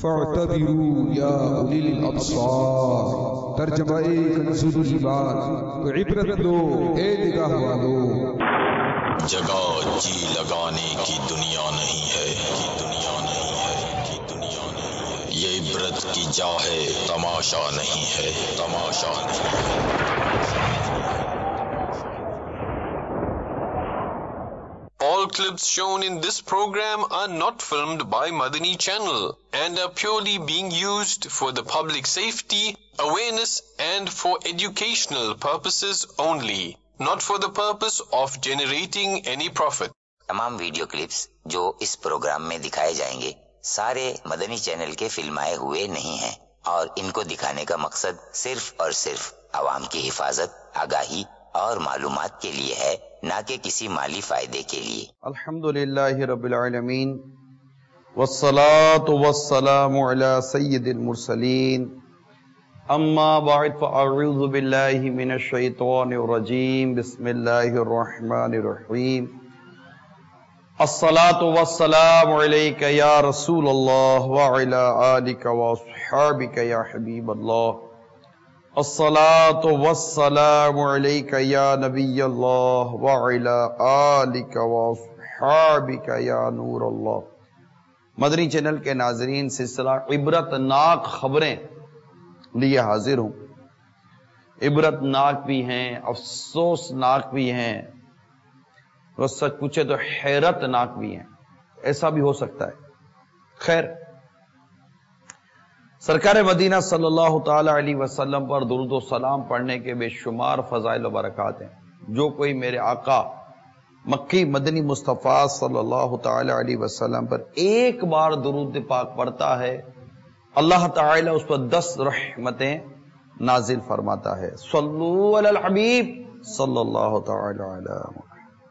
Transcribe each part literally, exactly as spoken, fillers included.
فاعتبروا یا اولی الابصار، ترجمہ کنز الایمان، تو عبرت دو اے نگاہ والو۔ جگہ جی لگانے کی دنیا نہیں ہے، کی دنیا نہیں ہے، کی دنیا نہیں ہے، یہ عبرت کی جا ہے، تماشا نہیں ہے، تماشا نہیں ہے۔ All clips shown in this program are not filmed by Madani Channel and are purely being used for the public safety, awareness and for educational purposes only, not for the purpose of generating any profit. تمام video clips جو اس programme میں دکھائے جائیں گے سارے مدنی channel کے فلمائے ہوئے نہیں ہیں اور ان کو دکھانے کا مقصد صرف اور صرف عوام کی حفاظت، آگاہی اور معلومات کے لیے ہے، نہ کہ کسی مالی فائدے کے لیے۔ الحمدللہ رب العالمین والصلاة والسلام علی سید المرسلین، اما بعد فاعوذ باللہ من الشیطان الرجیم، بسم اللہ الرحمن الرحیم۔ الصلاة والسلام علیک یا رسول اللہ وعلی آلک واصحابک یا حبیب اللہ۔ الصلاة والسلام علیک یا نبی اللہ وعلی آلک واصحابک یا نور اللہ۔ مدنی چینل کے ناظرین، سلسلہ عبرت ناک خبریں لیے حاضر ہوں۔ عبرت ناک بھی ہیں، افسوس ناک بھی ہیں، اور سچ پوچھے تو حیرت ناک بھی ہیں، ایسا بھی ہو سکتا ہے۔ خیر، سرکار مدینہ صلی اللہ تعالی علیہ وسلم پر درود و سلام پڑھنے کے بے شمار فضائل و برکات ہیں۔ جو کوئی میرے آقا مکی مدنی مصطفیٰ صلی اللہ تعالی علیہ وسلم پر ایک بار درود پاک پڑھتا ہے، اللہ تعالی اس پر دس رحمتیں نازل فرماتا ہے۔ صلو علی الحبیب صلی اللہ تعالی علیہ وسلم۔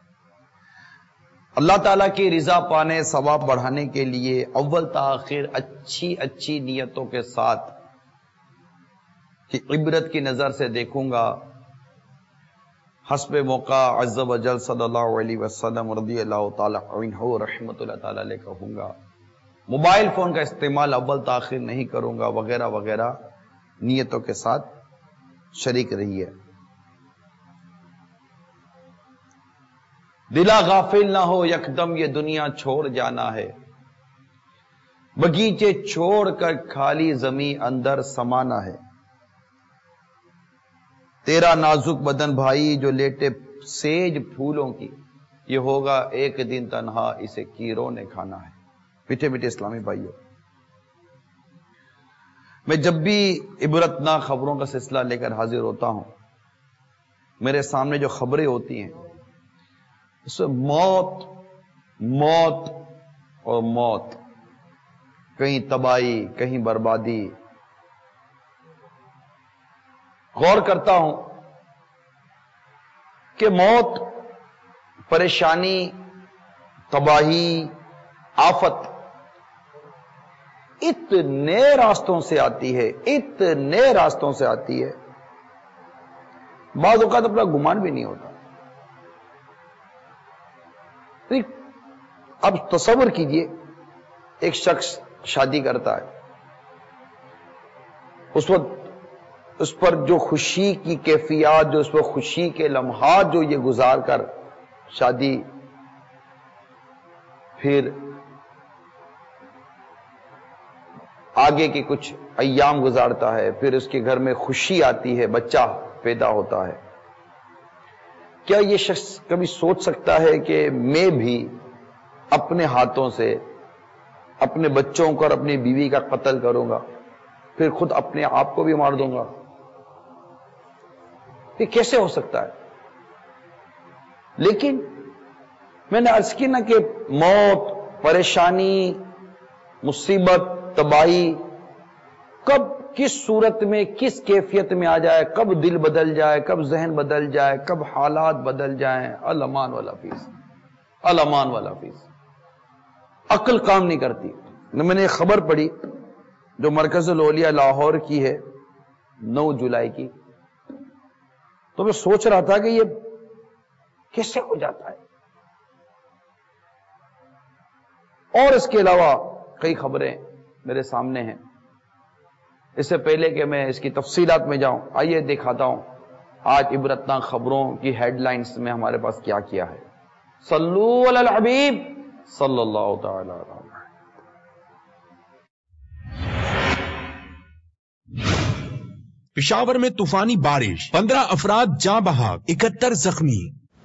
اللہ تعالیٰ کی رضا پانے، ثواب بڑھانے کے لیے اول تاخیر اچھی اچھی نیتوں کے ساتھ کہ عبرت کی نظر سے دیکھوں گا، حسب موقع عز و جل صلی اللہ علیہ وسلم رضی اللہ تعالیٰ عنہ رحمت اللہ تعالیٰ علیہ کہوں گا، موبائل فون کا استعمال اول تاخیر نہیں کروں گا، وغیرہ وغیرہ نیتوں کے ساتھ شریک رہی ہے۔ دلا غافل نہ ہو یکدم یہ دنیا چھوڑ جانا ہے، بگیچے چھوڑ کر خالی زمین اندر سمانا ہے، تیرا نازک بدن بھائی جو لیٹے سیج پھولوں کی، یہ ہوگا ایک دن تنہا اسے کیروں نے کھانا ہے۔ میٹھے میٹھے اسلامی بھائیوں، میں جب بھی عبرتناک خبروں کا سلسلہ لے کر حاضر ہوتا ہوں، میرے سامنے جو خبریں ہوتی ہیں اس میں موت موت اور موت، کہیں تباہی کہیں بربادی۔ غور کرتا ہوں کہ موت، پریشانی، تباہی، آفت اتنے راستوں سے آتی ہے، اتنے راستوں سے آتی ہے، بعض اوقات اپنا گمان بھی نہیں ہوتا۔ اب تصور کیجئے ایک شخص شادی کرتا ہے، اس وقت اس پر جو خوشی کی کیفیات، جو اس پر خوشی کے لمحات جو یہ گزار کر شادی، پھر آگے کے کچھ ایام گزارتا ہے، پھر اس کے گھر میں خوشی آتی ہے، بچہ پیدا ہوتا ہے۔ کیا یہ شخص کبھی سوچ سکتا ہے کہ میں بھی اپنے ہاتھوں سے اپنے بچوں کو اور اپنی بیوی کا قتل کروں گا، پھر خود اپنے آپ کو بھی مار دوں گا؟ یہ کیسے ہو سکتا ہے؟ لیکن میں نے عرض کی نا کہ موت، پریشانی، مصیبت، تباہی کب کس صورت میں کس کیفیت میں آ جائے، کب دل بدل جائے، کب ذہن بدل جائے، کب حالات بدل جائیں، الامان والا فیس، الامان والا فیس، عقل کام نہیں کرتی۔ میں نے ایک خبر پڑھی جو مرکز الاولیاء لاہور کی ہے، نو جولائی کی، تو میں سوچ رہا تھا کہ یہ کیسے ہو جاتا ہے۔ اور اس کے علاوہ کئی خبریں میرے سامنے ہیں. اس سے پہلے کہ میں اس کی تفصیلات میں جاؤں، آئیے دکھاتا ہوں آج عبرتناک خبروں کی ہیڈ لائنز میں ہمارے پاس کیا کیا ہے. صلو علی الحبیب صلی اللہ تعالی علیہ وسلم. پشاور میں طوفانی بارش، پندرہ افراد جاں بحق، اکہتر زخمی.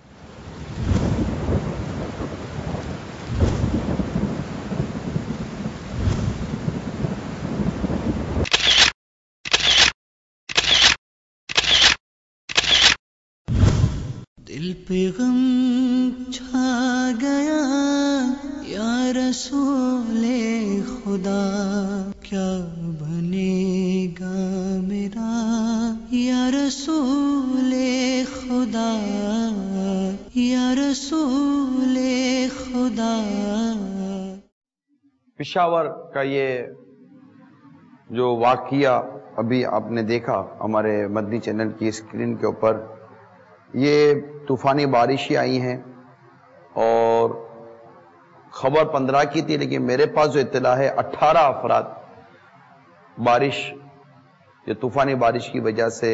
دل پہ غم چھا گیا یا رسول خدا، کیا بنے گا میرا یا رسول خدا، یا رسول خدا. پشاور کا یہ جو واقعہ ابھی آپ نے دیکھا ہمارے مدنی چینل کی اسکرین کے اوپر، یہ طوفانی بارشیں آئی ہیں اور خبر پندرہ کی تھی، لیکن میرے پاس جو اطلاع ہے اٹھارہ افراد بارش یہ طوفانی بارش کی وجہ سے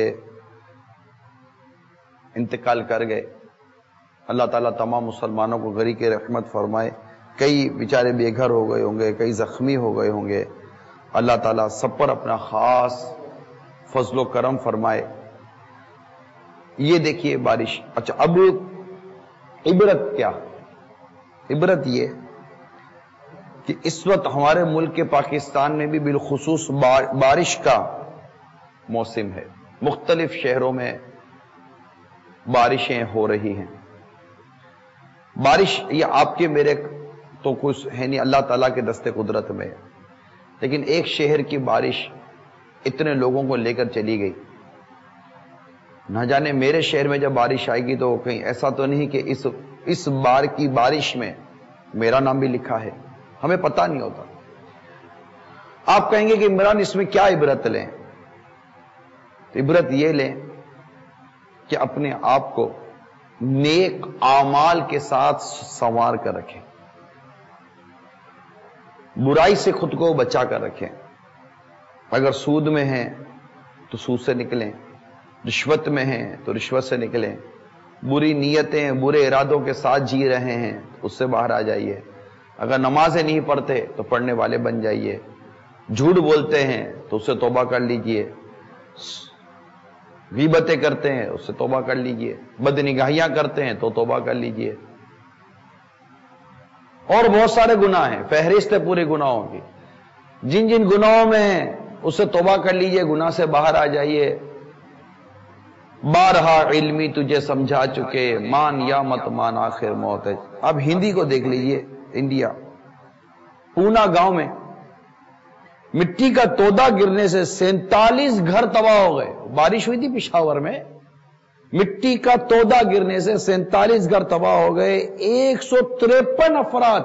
انتقال کر گئے. اللہ تعالیٰ تمام مسلمانوں کو غریق رحمت فرمائے. کئی بیچارے بے گھر ہو گئے ہوں گے، کئی زخمی ہو گئے ہوں گے. اللہ تعالیٰ سب پر اپنا خاص فضل و کرم فرمائے. یہ دیکھیے بارش. اچھا، اب عبرت کیا؟ عبرت یہ کہ اس وقت ہمارے ملک کے پاکستان میں بھی بالخصوص بارش کا موسم ہے. مختلف شہروں میں بارشیں ہو رہی ہیں. بارش یہ آپ کے میرے تو کچھ ہے نہیں، اللہ تعالیٰ کے دست قدرت میں. لیکن ایک شہر کی بارش اتنے لوگوں کو لے کر چلی گئی. نہ جانے میرے شہر میں جب بارش آئے گی تو کہیں ایسا تو نہیں کہ اس اس بار کی بارش میں میرا نام بھی لکھا ہے. ہمیں پتہ نہیں ہوتا. آپ کہیں گے کہ عمران اس میں کیا عبرت لیں؟ تو عبرت یہ لیں کہ اپنے آپ کو نیک اعمال کے ساتھ سنوار کر رکھیں، برائی سے خود کو بچا کر رکھیں. اگر سود میں ہیں تو سود سے نکلیں، رشوت میں ہیں تو رشوت سے نکلیں، بری نیتیں برے ارادوں کے ساتھ جی رہے ہیں اس سے باہر آ جائیے. اگر نمازیں نہیں پڑھتے تو پڑھنے والے بن جائیے. جھوٹ بولتے ہیں تو اس سے توبہ کر لیجئے. غیبتیں کرتے ہیں اس سے توبہ کر لیجئے. بدنگاہیاں کرتے ہیں تو توبہ کر لیجئے. اور بہت سارے گناہ ہیں، فہرست ہے پورے گناہوں کی. جن جن گناہوں میں ہیں اس سے توبہ کر لیجئے، گناہ سے باہر آ جائیے. بارہا علمی تجھے سمجھا چکے، مان یا مت مان آخر موت ہے. اب ہندی کو دیکھ لیجئے. انڈیا پونا گاؤں میں مٹی کا تودا گرنے سے سینتالیس گھر تباہ ہو گئے. بارش ہوئی تھی پشاور میں، مٹی کا تودا گرنے سے سینتالیس گھر تباہ ہو گئے. ایک سو تریپن افراد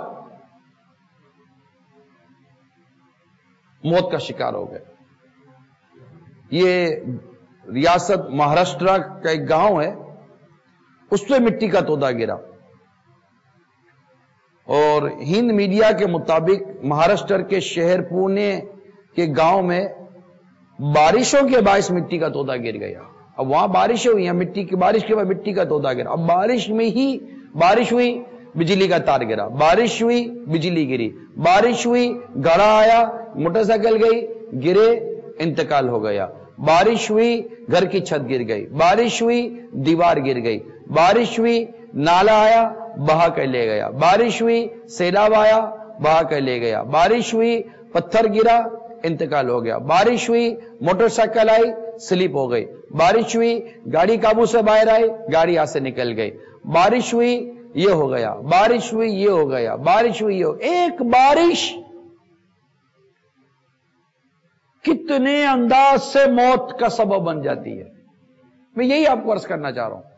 موت کا شکار ہو گئے. یہ ریاست مہاراشٹرا کا ایک گاؤں ہے، اس پہ مٹی کا تودا گرا. اور ہند میڈیا کے مطابق مہاراشٹر کے شہر پونے کے گاؤں میں بارشوں کے باعث مٹی کا تودا گر گیا. اب وہاں بارشیں ہوئی ہیں، مٹی کی بارش کے بعد مٹی کا تودا گرا. اب بارش میں ہی بارش ہوئی، بجلی کا تار گرا. بارش ہوئی، بجلی گری. بارش ہوئی، گڑھا آیا، موٹر سائیکل گئی، گرے، انتقال ہو گیا. بارش ہوئی، گھر کی چھت گر گئی. بارش ہوئی، دیوار گر گئی. بارش ہوئی، نالا آیا، بہا کر لے گیا. بارش ہوئی، سیلاب آیا، بہا کر لے گیا. بارش ہوئی، پتھر گرا، انتقال ہو گیا. بارش ہوئی، موٹر سائیکل آئی، سلپ ہو گئی. بارش ہوئی، گاڑی قابو سے باہر آئی، گاڑی یہاں سے نکل گئی. بارش ہوئی، یہ ہو گیا. بارش ہوئی، یہ ہو گیا. بارش ہوئی، یہ ہو. ایک بارش کتنے انداز سے موت کا سبب بن جاتی ہے. میں یہی آپ کو عرض کرنا چاہ رہا ہوں.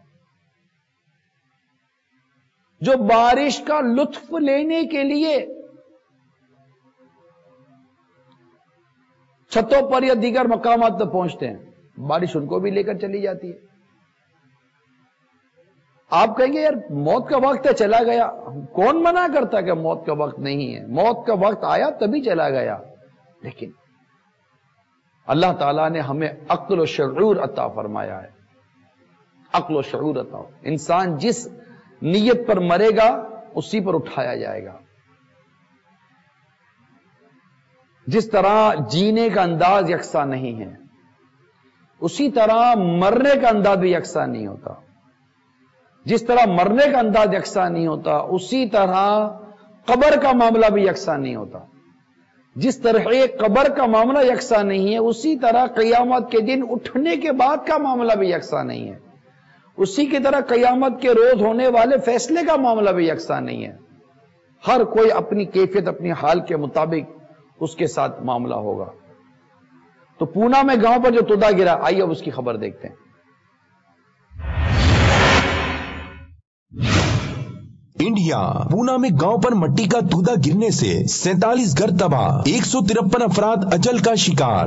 جو بارش کا لطف لینے کے لیے چھتوں پر یا دیگر مقامات پر پہنچتے ہیں، بارش ان کو بھی لے کر چلی جاتی ہے. آپ کہیں گے یار موت کا وقت ہے چلا گیا. کون منع کرتا کہ موت کا وقت نہیں ہے؟ موت کا وقت آیا تبھی چلا گیا. لیکن اللہ تعالیٰ نے ہمیں عقل و شعور عطا فرمایا ہے. عقل و شعور عطا ہو. انسان جس نیت پر مرے گا اسی پر اٹھایا جائے گا. جس طرح جینے کا انداز یکساں نہیں ہے اسی طرح مرنے کا انداز بھی یکساں نہیں ہوتا. جس طرح مرنے کا انداز یکساں نہیں ہوتا اسی طرح قبر کا معاملہ بھی یکساں نہیں ہوتا. جس طرح قبر کا معاملہ یکساں نہیں ہے اسی طرح قیامت کے دن اٹھنے کے بعد کا معاملہ بھی یکساں نہیں ہے. اسی کی طرح قیامت کے روز ہونے والے فیصلے کا معاملہ بھی یکساں نہیں ہے. ہر کوئی اپنی کیفیت اپنی حال کے مطابق اس کے ساتھ معاملہ ہوگا. تو پونا میں گاؤں پر جو تودا گرا، آئیے اب اس کی خبر دیکھتے ہیں. انڈیا پونا میں گاؤں پر مٹی کا تودا گرنے سے سینتالیس گھر تباہ، ایک سو ترپن افراد اجل کا شکار.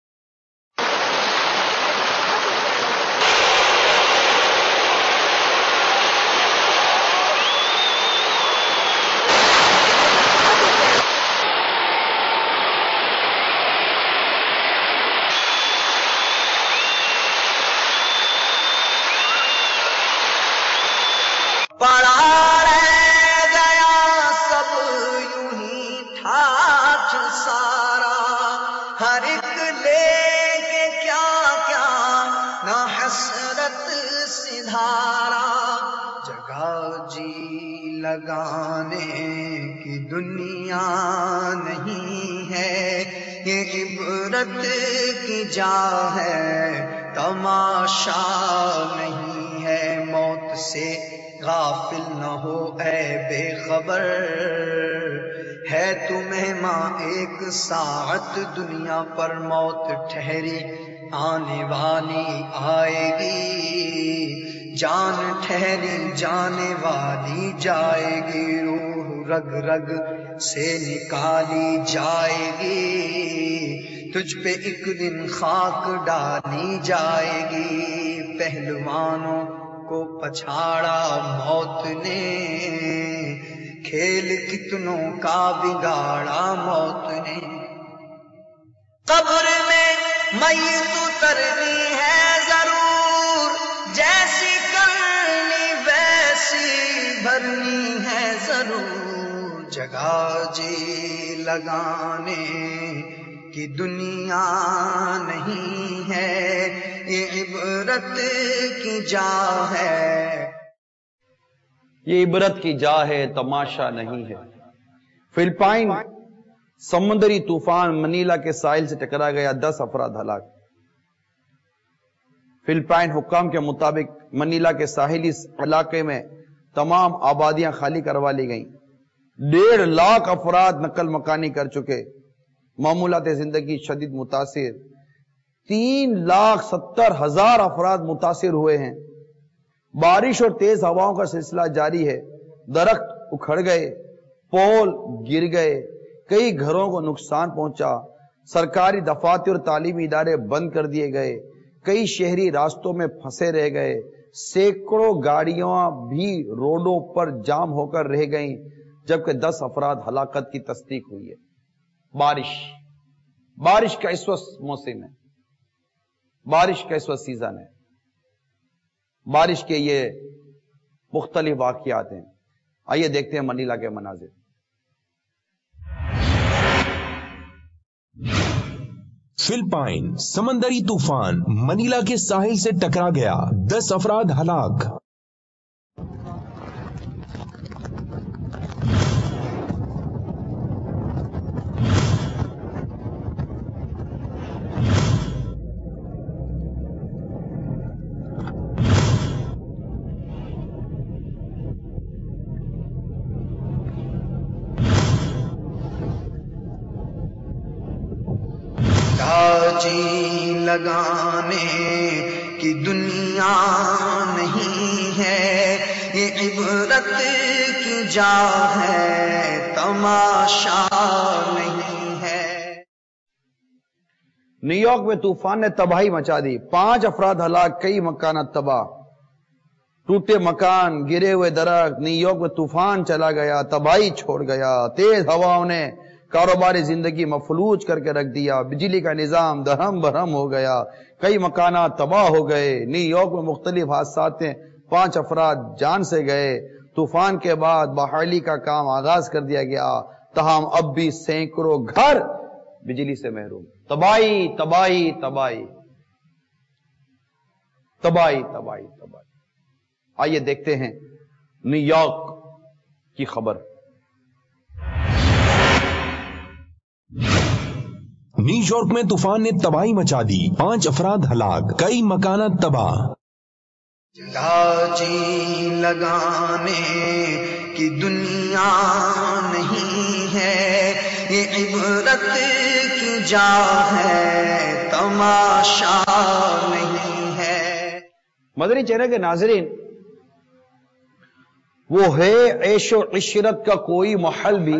لگانے کی دنیا نہیں ہے، یہ عبرت کی جا ہے، تماشا نہیں ہے. موت سے غافل نہ ہو اے بے خبر، ہے تمہیں ماں ایک ساعت دنیا پر موت ٹھہری آنے والی آئے گی. جان ٹھہری جانے والی جائے گی، روح رگ رگ سے نکالی جائے گی، تجھ پہ ایک دن خاک ڈالی جائے گی. پہلوانوں کو پچھاڑا موت نے، کھیل کتنوں کا بگاڑا موت نے. قبر میں میت اترنی ہے ضرور، جیسی کرنی ویسی بھرنی ہے ضرور. جگہ جی لگانے کی دنیا نہیں ہے، یہ عبرت کی جا ہے. یہ عبرت کی جا ہے، تماشا نہیں ہے. فلپائن سمندری طوفان منیلا کے ساحل سے ٹکرا گیا، دس افراد ہلاک. فلپائن حکام کے مطابق منیلا کے ساحلی علاقے میں تمام آبادیاں خالی کروا لی گئیں. ڈیڑھ لاکھ افراد نقل مکانی کر چکے. معمولات زندگی شدید متاثر. تین لاکھ ستر ہزار افراد متاثر ہوئے ہیں. بارش اور تیز ہواؤں کا سلسلہ جاری ہے. درخت اکھڑ گئے، پول گر گئے، کئی گھروں کو نقصان پہنچا. سرکاری دفاتر اور تعلیمی ادارے بند کر دیے گئے. کئی شہری راستوں میں پھنسے رہ گئے. سینکڑوں گاڑیاں بھی روڈوں پر جام ہو کر رہ گئیں، جبکہ دس افراد ہلاکت کی تصدیق ہوئی ہے. بارش بارش کا اس وقت موسم ہے، بارش کا اس وقت سیزن ہے. بارش کے یہ مختلف واقعات ہیں. آئیے دیکھتے ہیں منیلا کے مناظر. فلپائن سمندری طوفان منیلا کے ساحل سے ٹکرا گیا، دس افراد ہلاک. جی لگانے کی دنیا نہیں ہے، یہ عبرت کی جا ہے، تماشا نہیں ہے. نیو یارک میں طوفان نے تباہی مچا دی. پانچ افراد ہلاک، کئی مکانات تباہ. ٹوٹے مکان، گرے ہوئے درخت. نیو یارک میں طوفان چلا گیا، تباہی چھوڑ گیا. تیز ہواؤں نے کاروباری زندگی مفلوج کر کے رکھ دیا، بجلی کا نظام درہم برہم ہو گیا، کئی مکانات تباہ ہو گئے، نیو یارک میں مختلف حادثات ہیں، پانچ افراد جان سے گئے، طوفان کے بعد بحالی کا کام آغاز کر دیا گیا، تاہم اب بھی سینکڑوں گھر بجلی سے محروم، تباہی تباہی تباہی تباہی تباہی تباہی۔ آئیے دیکھتے ہیں نیو یارک کی خبر۔ نیو یارک میں طوفان نے تباہی مچا دی، پانچ افراد ہلاک، کئی مکانات تباہ۔ جگہ جی لگانے کی دنیا نہیں ہے، یہ عبرت کی جا ہے، تماشا نہیں ہے۔ مدنی چینل کے ناظرین، وہ ہے عیش و عشرت کا کوئی محل بھی،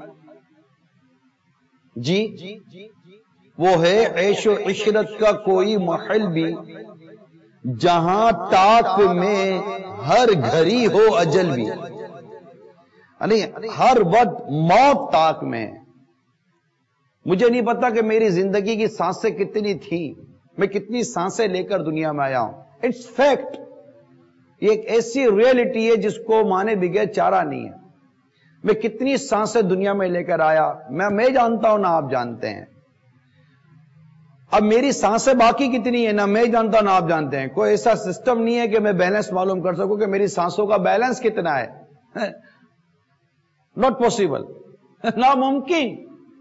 جی وہ ہے عیش و عشرت کا کوئی محل بھی، جہاں طاق میں ہر گھڑی ہو اجل بھی، یعنی ہر وقت موت طاق میں ہے۔ مجھے نہیں پتا کہ میری زندگی کی سانسیں کتنی تھی، میں کتنی سانسیں لے کر دنیا میں آیا ہوں، اٹس فیکٹ۔ یہ ایک ایسی ریئلٹی ہے جس کو مانے بغیر چارہ نہیں ہے۔ میں کتنی سانسیں دنیا میں لے کر آیا، میں میں جانتا ہوں نہ آپ جانتے ہیں۔ اب میری سانسیں باقی کتنی ہیں نہ میں جانتا ہوں نہ آپ جانتے ہیں۔ کوئی ایسا سسٹم نہیں ہے کہ میں بیلنس معلوم کر سکوں کہ میری سانسوں کا بیلنس کتنا ہے، ناٹ پاسبل، ناممکن۔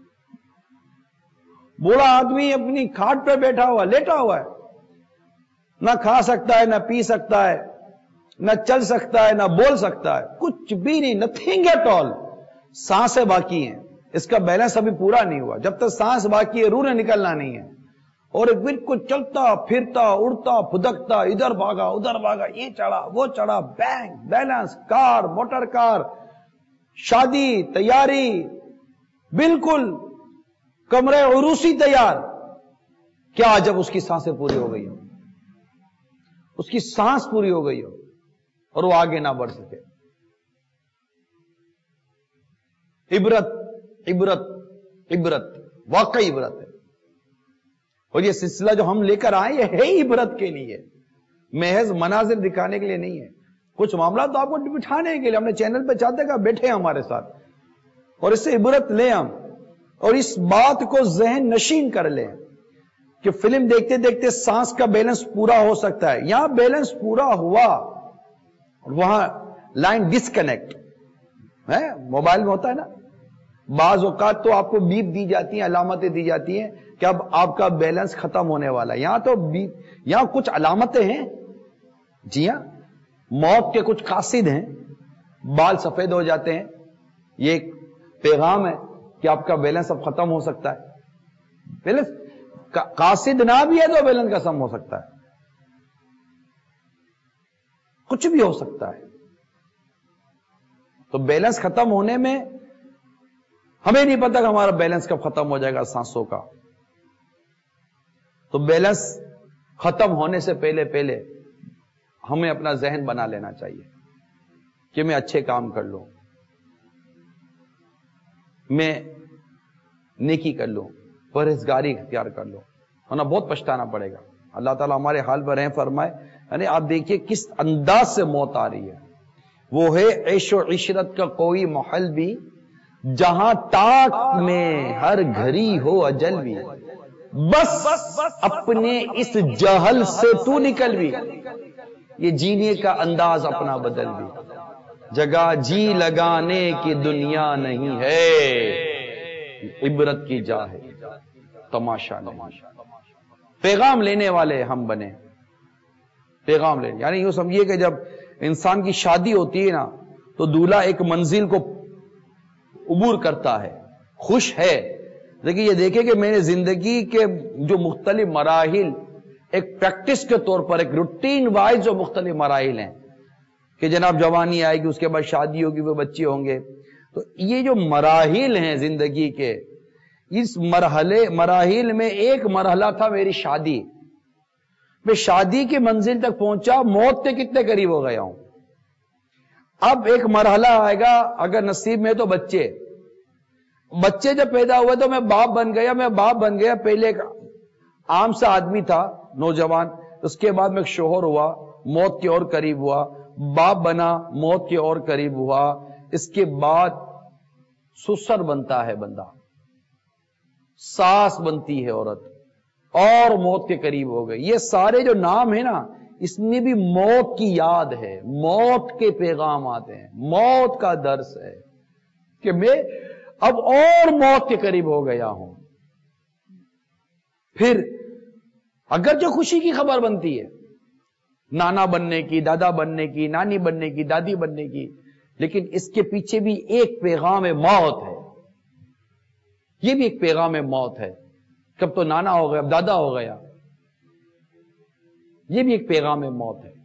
بوڑھا آدمی اپنی کھاٹ پہ بیٹھا ہوا لیٹا ہوا ہے، نہ کھا سکتا ہے نہ پی سکتا ہے، نہ چل سکتا ہے نہ بول سکتا ہے، کچھ بھی نہیں، نتھنگ ایٹ آل۔ سانسیں باقی ہیں، اس کا بیلنس ابھی پورا نہیں ہوا۔ جب تک سانس باقی ہے روح نے نکلنا نہیں ہے، اور ایک بالکل چلتا پھرتا اڑتا پھدکتا، ادھر بھاگا ادھر بھاگا، یہ چڑھا وہ چڑھا، bank balance, car motor car, شادی تیاری، بالکل کمرے عروسی تیار۔ کیا جب اس کی سانسیں پوری ہو گئی ہو، اس کی سانس پوری ہو گئی ہو اور وہ آگے نہ بڑھ سکے۔ عبرت عبرت عبرت، واقعی عبرت ہے۔ اور یہ سلسلہ جو ہم لے کر آئے یہ ہے عبرت کے لیے، محض مناظر دکھانے کے لیے نہیں ہے۔ کچھ معاملات تو آپ کو بٹھانے کے لیے ہم نے چینل پہ چاہتے کہ بیٹھے ہمارے ساتھ اور اس سے عبرت لیں ہم، اور اس بات کو ذہن نشین کر لیں کہ فلم دیکھتے دیکھتے سانس کا بیلنس پورا ہو سکتا ہے۔ یہاں بیلنس پورا ہوا، وہاں لائن ڈسکنیکٹ ہے، موبائل میں ہوتا ہے نا، بعض اوقات تو آپ کو بیپ دی جاتی ہیں، علامتیں دی جاتی ہیں کہ اب آپ کا بیلنس ختم ہونے والا ہے۔ یہاں تو یہاں کچھ علامتیں ہیں، جی ہاں، موت کے کچھ قاصد ہیں، بال سفید ہو جاتے ہیں، یہ ایک پیغام ہے کہ آپ کا بیلنس اب ختم ہو سکتا ہے۔ بیلنس قاصد نہ بھی ہے تو بیلنس ختم ہو سکتا ہے، کچھ بھی ہو سکتا ہے۔ تو بیلنس ختم ہونے میں ہمیں نہیں پتا کہ ہمارا بیلنس کب ختم ہو جائے گا سانسوں کا۔ تو بیلنس ختم ہونے سے پہلے پہلے ہمیں اپنا ذہن بنا لینا چاہیے کہ میں اچھے کام کر لوں، میں نیکی کر لوں، پرہیزگاری اختیار کر لوں، ورنہ بہت پچھتانا پڑے گا۔ اللہ تعالیٰ ہمارے حال پر رحم فرمائے۔ یعنی آپ دیکھیے کس انداز سے موت آ رہی ہے۔ وہ ہے عیش و عشرت کا کوئی محل بھی، جہاں طاق میں ہر گھڑی ہو اجل بھی، بس اپنے اس جہل سے تو نکل بھی، یہ جینے کا انداز اپنا بدل بھی، جگہ جی لگانے کی دنیا نہیں ہے، عبرت کی جا ہے، تماشا نہیں۔ پیغام لینے والے ہم بنے، پیغام لینے، یعنی یوں سمجھیے کہ جب انسان کی شادی ہوتی ہے نا تو دولہا ایک منزل کو عبور کرتا ہے، خوش ہے، لیکن یہ دیکھیں کہ میں نے زندگی کے جو مختلف مراحل ایک پریکٹس کے طور پر، ایک روٹین وائز جو مختلف مراحل ہیں کہ جناب جوانی آئے گی، اس کے بعد شادی ہوگی، وہ بچے ہوں گے، تو یہ جو مراحل ہیں زندگی کے، اس مرحلے مراحل میں ایک مرحلہ تھا میری شادی۔ میں شادی کی منزل تک پہنچا، موت کے کتنے قریب ہو گیا ہوں۔ اب ایک مرحلہ آئے گا، اگر نصیب میں تو بچے، بچے جب پیدا ہوئے تو میں باپ بن گیا میں باپ بن گیا پہلے ایک عام سا آدمی تھا نوجوان، اس کے بعد میں ایک شوہر ہوا، موت کے اور قریب ہوا، باپ بنا، موت کے اور قریب ہوا، اس کے بعد سسر بنتا ہے بندہ، ساس بنتی ہے عورت، اور موت کے قریب ہو گئے۔ یہ سارے جو نام ہیں نا اس میں بھی موت کی یاد ہے، موت کے پیغام آتے ہیں، موت کا درس ہے کہ میں اب اور موت کے قریب ہو گیا ہوں۔ پھر اگر جو خوشی کی خبر بنتی ہے نانا بننے کی، دادا بننے کی، نانی بننے کی، دادی بننے کی، لیکن اس کے پیچھے بھی ایک پیغام موت ہے، یہ بھی ایک پیغام موت ہے۔ کب تو نانا ہو گیا، اب دادا ہو گیا، یہ بھی ایک پیغام موت ہے۔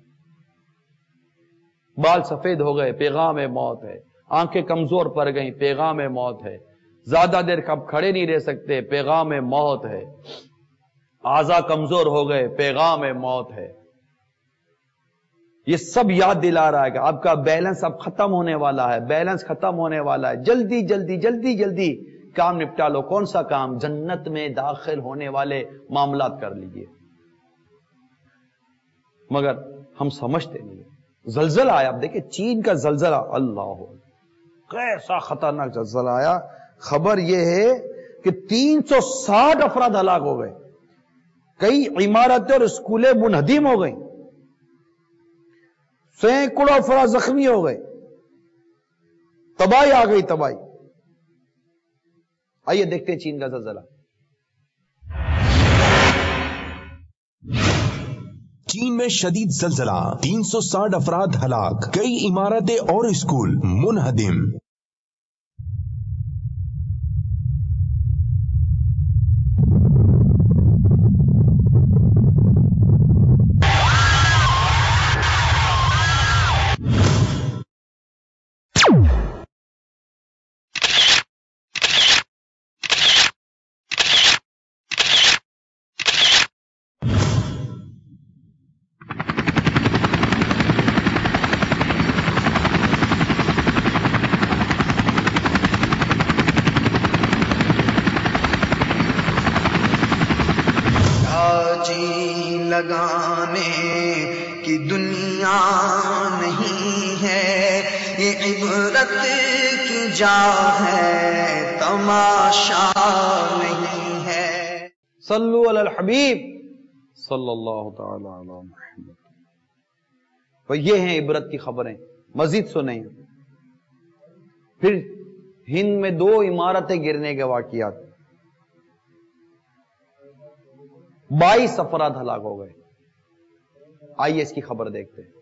بال سفید ہو گئے، پیغام موت ہے۔ آنکھیں کمزور پڑ گئیں، پیغام موت ہے۔ زیادہ دیر کب کھڑے نہیں رہ سکتے، پیغام موت ہے۔ اعضاء کمزور ہو گئے، پیغام موت ہے۔ یہ سب یاد دلا رہا ہے کہ آپ کا بیلنس اب ختم ہونے والا ہے، بیلنس ختم ہونے والا ہے، جلدی جلدی جلدی جلدی کام نپٹا لو۔ کون سا کام؟ جنت میں داخل ہونے والے معاملات کر لیجئے۔ مگر ہم سمجھتے نہیں۔ زلزلہ آیا، اب دیکھیں چین کا زلزلہ، اللہ کیسا خطرناک زلزلہ آیا۔ خبر یہ ہے کہ تین سو ساٹھ افراد ہلاک ہو گئے، کئی عمارتیں اور اسکولیں منہدم ہو گئیں، سینکڑوں افراد زخمی ہو گئے، تباہی آ گئی، تباہی۔ آئیے دیکھتے ہیں چین کا زلزلہ۔ چین میں شدید زلزلہ، تین سو ساٹھ افراد ہلاک، کئی عمارتیں اور اسکول منہدم۔ لگانے کی دنیا نہیں ہے، یہ عبرت کی جا ہے، تماشا نہیں ہے۔ صلو علی الحبیب صلی اللہ تعالی علی محمد۔ تو یہ ہیں عبرت کی خبریں، مزید سنیں۔ پھر ہند میں دو عمارتیں گرنے کے واقعات، بائیس افراد ہلاک ہو گئے۔ آئیے اس کی خبر دیکھتے ہیں۔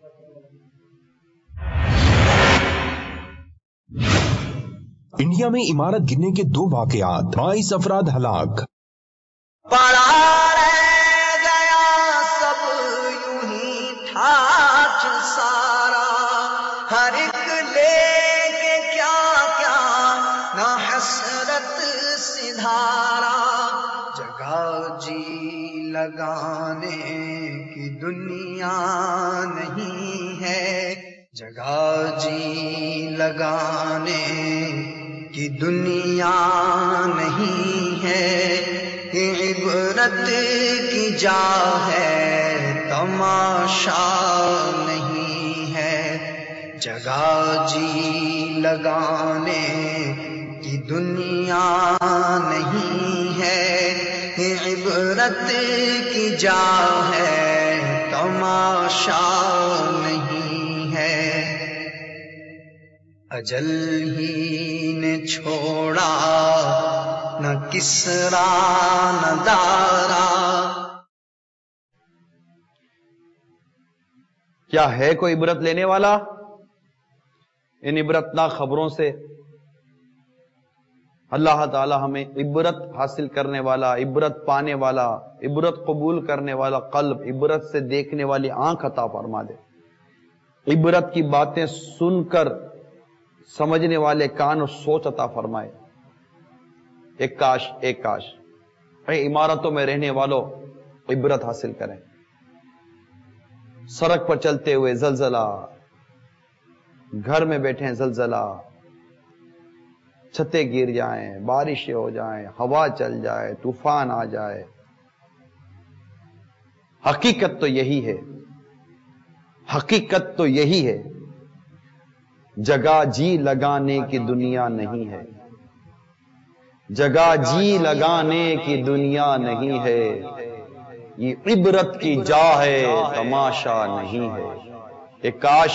انڈیا میں عمارت گرنے کے دو واقعات، بائیس افراد ہلاک۔ پڑا رہ گیا سب یوں ہی ٹھاٹ سارا، ہر ایک لے کے کیا کیا نہ حسرت سدھارا، جگہ جی لگانے کی دنیا نہیں ہے، جگہ جی لگانے کی دنیا نہیں ہے، یہ عبرت کی جا ہے، تماشا نہیں ہے، جگہ جی لگانے کی دنیا نہیں ہے، یہ عبرت کی جا ہے، تماشا نہیں ہے۔ اجل ہی نے چھوڑا نہ کسرا نہ دارا۔ کیا ہے کوئی عبرت لینے والا؟ ان عبرتناک خبروں سے اللہ تعالی ہمیں عبرت حاصل کرنے والا، عبرت پانے والا، عبرت قبول کرنے والا قلب، عبرت سے دیکھنے والی آنکھ عطا فرما دے، عبرت کی باتیں سن کر سمجھنے والے کان اور سوچ عطا فرمائے۔ ایک کاش ایک کاش اے عمارتوں میں رہنے والوں عبرت حاصل کریں۔ سڑک پر چلتے ہوئے زلزلہ، گھر میں بیٹھے ہیں زلزلہ، چھتیں گر جائیں، بارشیں ہو جائیں، ہوا چل جائے، طوفان آ جائے، حقیقت تو یہی ہے، حقیقت تو یہی ہے، جگہ جی لگانے کی دنیا نہیں ہے، جگہ جی لگانے کی دنیا نہیں ہے، یہ عبرت کی جا ہے تماشا نہیں ہے۔ اے کاش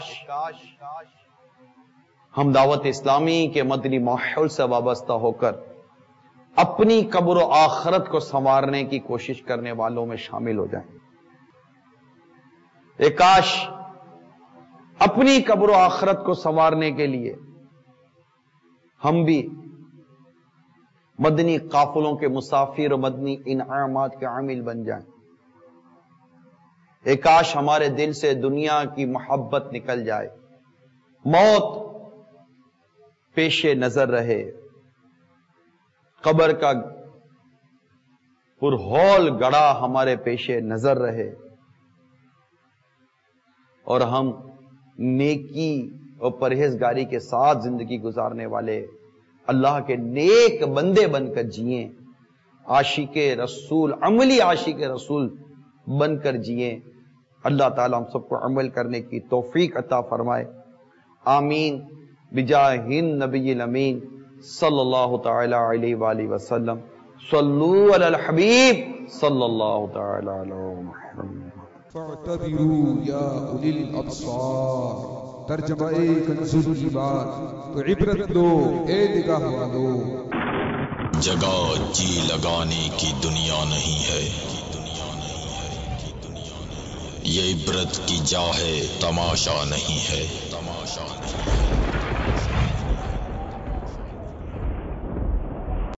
ہم دعوت اسلامی کے مدنی ماحول سے وابستہ ہو کر اپنی قبر و آخرت کو سنوارنے کی کوشش کرنے والوں میں شامل ہو جائیں۔ اے کاش اپنی قبر و آخرت کو سنوارنے کے لیے ہم بھی مدنی قافلوں کے مسافر و مدنی انعامات کے عامل بن جائیں۔ اے کاش ہمارے دل سے دنیا کی محبت نکل جائے، موت پیش نظر رہے، قبر کا پرہول گڑا ہمارے پیش نظر رہے، اور ہم نیکی اور پرہیزگاری کے ساتھ زندگی گزارنے والے اللہ کے نیک بندے بن کر جئیں، عاشق رسول، عملی عاشق رسول بن کر جئیں۔ اللہ تعالیٰ ہم سب کو عمل کرنے کی توفیق عطا فرمائے، آمین بجاہ النبی الامین صلی اللہ تعالی علیہ وآلہ وسلم۔ صلو علی الحبیب صلی اللہ تعالی علی محمد۔ فاعتبروا یا اولی الابصار، ترجمہ کنز الایمان، تو عبرت لو اے نگاہ والو۔ جگہ جی لگانے کی دنیا نہیں ہے، یہ عبرت کی جا ہے تماشا نہیں ہے، تماشا نہیں ہے۔